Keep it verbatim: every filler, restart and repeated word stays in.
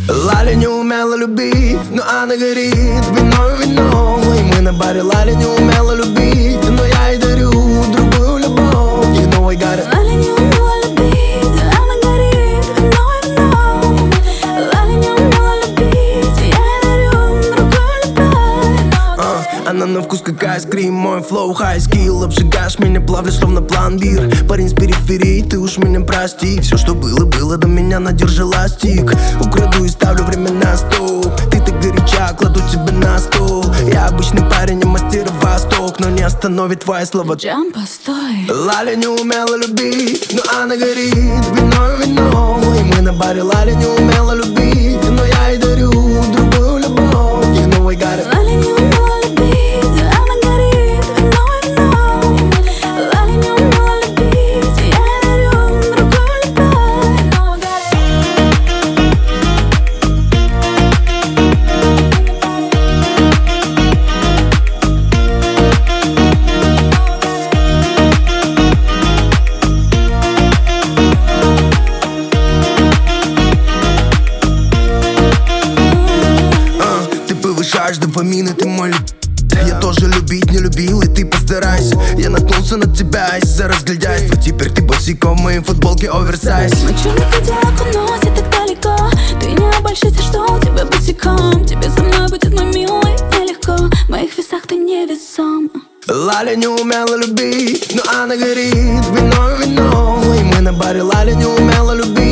Лаля не умела любить, но она горит вино и вино. И мы на баре. Лаля не умела любить, но я ей дарю другую любовь. You know I got it. Лаля не умела любить, она горит вино и вино. Лаля не умела любить, я ей дарю другую любовь. uh, Она на вкус как айскрим, мой флоу хай скилл. Обжигаешь меня, плавишь словно пломбир. Парень с периферии, ты уж меня прости. Все, что было, было, до меня надержала стик. Украду и ставлю время на стол. Ты так горяча, кладу тебя на стол. Я обычный парень, а мастер Восток, но не остановит твои слова. Джам, постой. Лаля не умела любить, но она горит вино и вино. И мы на баре. Лаля не умела любить, но я ей дарю другую любовь. You know I got it. Лаля не умела любить, она горит вино и вино. Лаля не умела любить, я ей дарю другую любовь. Ты повышаешь дофамин, и ты мой люб... Я тоже любить не любил, и ты постарайся. Я наткнулся на тебя из-за разглядяйства. Теперь ты босиком в моей футболке оверсайз. Мой черный кадиллак уносит так далеко. Ты не обольщайся, что у тебя босиком. Тебе со мной будет, мой милый, нелегко. В моих весах ты невесом. Лаля не умела любить, но она горит вино и вино. И мы на баре. Лаля не умела любить,